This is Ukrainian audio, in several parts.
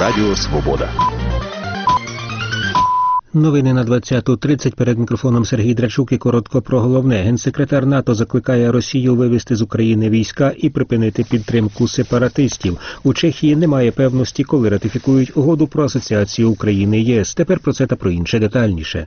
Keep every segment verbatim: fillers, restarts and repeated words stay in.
Радіо Свобода. Новини на двадцяту тридцять. Перед мікрофоном Сергій Драчук і коротко про головне. Генсекретар НАТО закликає Росію вивести з України війська і припинити підтримку сепаратистів. У Чехії немає певності, коли ратифікують угоду про асоціацію України і ЄС. Тепер про це та про інше детальніше.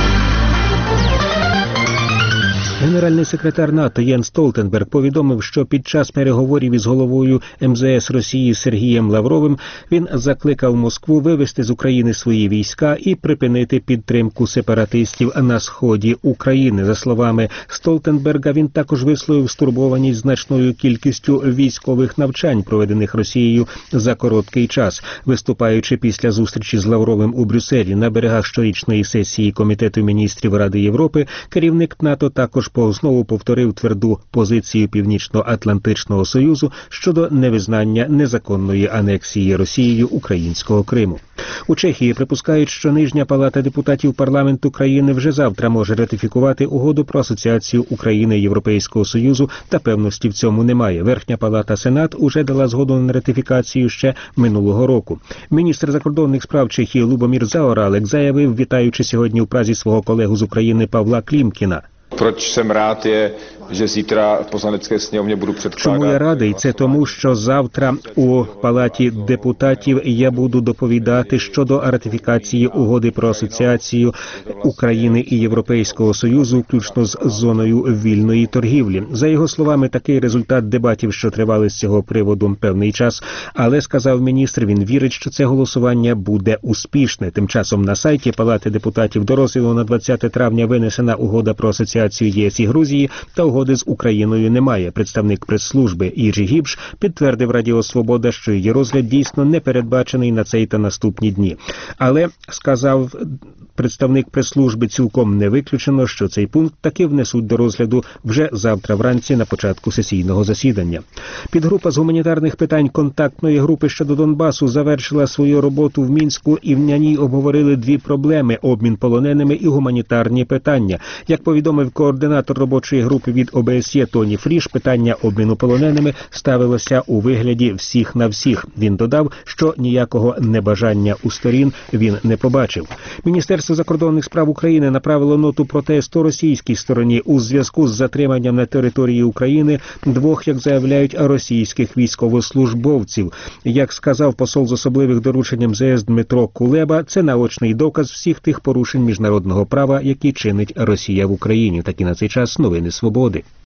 Генеральний секретар НАТО Єнс Столтенберг повідомив, що під час переговорів із головою ем зе ес Росії Сергієм Лавровим він закликав Москву вивести з України свої війська і припинити підтримку сепаратистів на сході України. За словами Столтенберга, він також висловив стурбованість значною кількістю військових навчань, проведених Росією за короткий час. Виступаючи після зустрічі з Лавровим у Брюсселі на берегах щорічної сесії Комітету міністрів Ради Європи, керівник НАТО також знову повторив тверду позицію Північно-Атлантичного Союзу щодо невизнання незаконної анексії Росією українського Криму. У Чехії припускають, що Нижня палата депутатів парламенту країни вже завтра може ратифікувати угоду про асоціацію України і Європейського Союзу, та певності в цьому немає. Верхня палата Сенат уже дала згоду на ратифікацію ще минулого року. Міністр закордонних справ Чехії Любомір Заоралек заявив, вітаючи сьогодні у Празі свого колегу з України Павла Клімкіна. Proč jsem rád je, že zítra v poslanecké sněmovně budu předkládat. Чому я радий? Це тому, що завтра у Палаті депутатів я буду доповідати щодо ратифікації угоди про асоціацію України і Європейського Союзу, включно з зоною вільної торгівлі. За його словами, такий результат дебатів, що тривали з цього приводу певний час, але, сказав міністр, він вірить, що це голосування буде успішне. Тим часом на сайті Палати депутатів до розгляду на двадцяте травня винесена угода про асоціацію ЄС і Грузії, та угоди з Україною немає. Представник прес-служби Іржі Гібш підтвердив Радіо Свобода, що її розгляд дійсно не передбачений на цей та наступні дні. Але, сказав представник прес-служби, цілком не виключено, що цей пункт таки внесуть до розгляду вже завтра вранці на початку сесійного засідання. Підгрупа з гуманітарних питань контактної групи щодо Донбасу завершила свою роботу в Мінську, і в ній обговорили дві проблеми – обмін полоненими і гуманітарні питання. Як повідомив координатор робочої групи від о бе ес є Тоні Фріш, питання обміну полоненими ставилося у вигляді всіх на всіх. Він додав, що ніякого небажання у сторін він не побачив. Міністерство закордонних справ України направило ноту протесту російській стороні у зв'язку з затриманням на території України двох, як заявляють, російських військовослужбовців. Як сказав посол з особливих доручень ем зе ес Дмитро Кулеба, це наочний доказ всіх тих порушень міжнародного права, які чинить Росія в Україні. Такі на цей час новини Свободи.